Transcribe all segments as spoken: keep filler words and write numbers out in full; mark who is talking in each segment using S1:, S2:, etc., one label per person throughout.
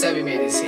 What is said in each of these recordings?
S1: सभी मेरे से।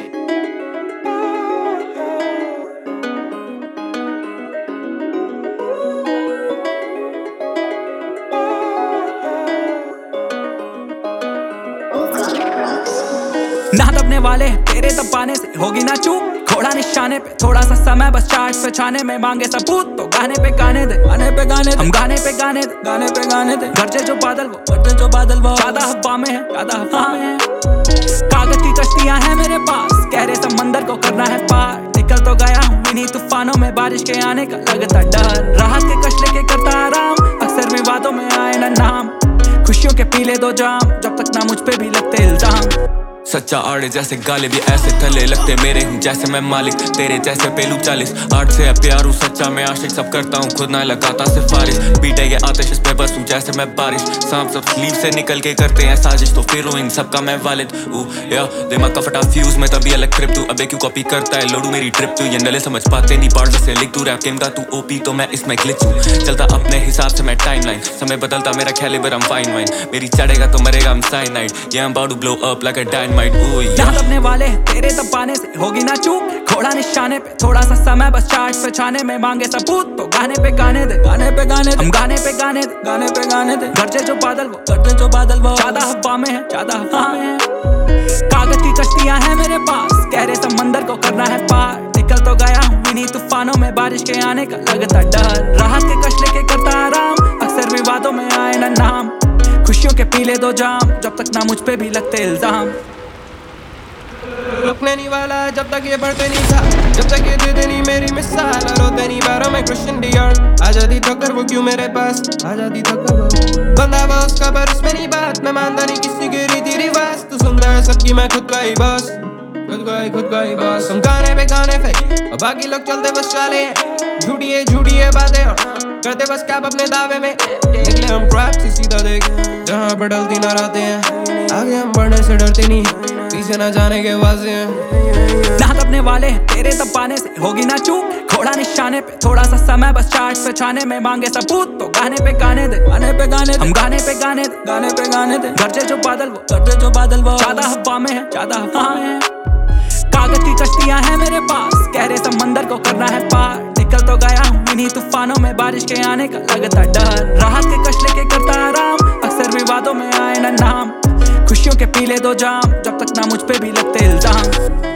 S2: ना दबने वाले तेरे दबाने से होगी ना चूक, घोड़ा निशाने पे थोड़ा सा समय बस चार्ज पे छाने में मांगे सबूत तो गाने पे गाने दे, गाने पे गाने दे, हम गाने पे गाने दे, गाने पे गाने दे। गरजे जो बादल वो, गरजे जो बादल वो, ज्यादा हवा में है, ज्यादा हवा में है। कागज की कश्तियां हैं मेरे पास, गहरे समंदर को करना है पार। निकल तो गया हूँ इन्हीं तूफानों में, बारिश के आने का लगता डर। राहत के कश लेके करता आराम, अक्सर विवादों में आए ना नाम। खुशियों के पीले दो जाम, जब तक ना मुझ पे भी लगते इल्जाम।
S3: सच्चा आड़े जैसे गाले भी ऐसे थले लगते मेरे हूँ जैसे मैं मालिक, तेरे जैसे पेलू चालीस। आर्ट से है प्यार हूँ सच्चा मैं आशिक, सब करता हूँ खुद ना लगाता सिफारिश। बीटे ये आतिश इस पे बस हूँ जैसे मैं बारिश, सांप सब स्लीव से निकल के करते हैं साजिश। तो फिर इन सबका मैं वालिद ऊ या दिमाग का फटा फ्यूज में तभी अलग ट्रिप तू। अबे क्यों कॉपी करता है लोडू मेरी ट्रिप तू, ये नले समझ पाते नहीं पार्ट से लिख तू। रैप गेम का तू ओपी तो मैं इसमें ग्लिच हूँ, चलता अपने हिसाब से मैं टाइमलाइन। समय बदलता मेरा कैलिबर I'm fine wine, मेरी चढ़ेगा तो मरेगा I'm cyanide। Yeah I'm about to blow up like a dynamite ooh yeah।
S2: दबने वाले तेरे दबाने से होगी ना चूक, घोड़ा निशाने पे थोड़ा सा समय बस चार्ज पे छाने में मांगे सबूत तो गाने पे गाने दे, गाने पे गाने दे, हम गाने पे गाने दे, गाने पे गाने दे। गरजे जो बादल वो, गरजे जो बादल वो, ज्यादा हवा में है, ज्यादा हवा में है। कागज की कश्तियां हैं मेरे पास, गहरे समंदर को करना है पार। निकल तो गया हूँ इन्हीं तूफानों में, बारिश के आने का लगता डर। राहत के कश लेके करता आराम, अक्सर विवादों में आए ना नाम। खुशियों के पीले दो जाम, जब तक ना मुझ पे भी लगते इल्जाम।
S4: रुकने नहीं वाला जब तक ये बढ़ते नहीं था, जब तक ये देते नहीं मेरी मिसाल। रोते नहीं पैरों में क्रिश्चियन डियोर, आजादी तो कर वो क्यों मेरे पास, आजादी तो कर वो। बंदा वो उसका पर उसमें नहीं बात, मैं मानता नहीं किसी की रीति रिवाज। तू सुनता है सबकी मैं खुद का ही बॉस, खुद का ही खुद का ही बॉस। हम गाने पे गाने फेंक और बाकी लोग चलते बस चाले हैं, झूठी है झूठी है बातें और करते बस कैप अपने दावे में। निकले हम ट्रैप से सीधा देख, जहाँ पर डलती ना रहते हैं। आगे हम बढ़ने से डरते नहीं, पीछे ना जाने के वाजे हैं।
S2: ना दबने वाले तेरे दबाने से होगी ना चूक, घोड़ा निशाने पे थोड़ा सा समय बस चार्ज पे छाने में मांगे सबूत तो गाने पे गाने दे, गाने पे गाने दे, हम गाने पे गाने दे, गाने पे गाने दे। गरजे जो बादल वो, गरजे जो बादल वो, ज्यादा हवा में है, ज्यादा हवा में है। कागज की कश्तियां हैं मेरे पास, गहरे समंदर को करना है पार। निकल तो गया हूँ इन्हीं तूफानों में, बारिश के आने का लगता डर। राहत के कश लेके करता आराम, अक्सर विवादों में आए ना नाम। खुशियों के पीले दो जाम, जब तक ना मुझ पे भी लगते इल्जाम।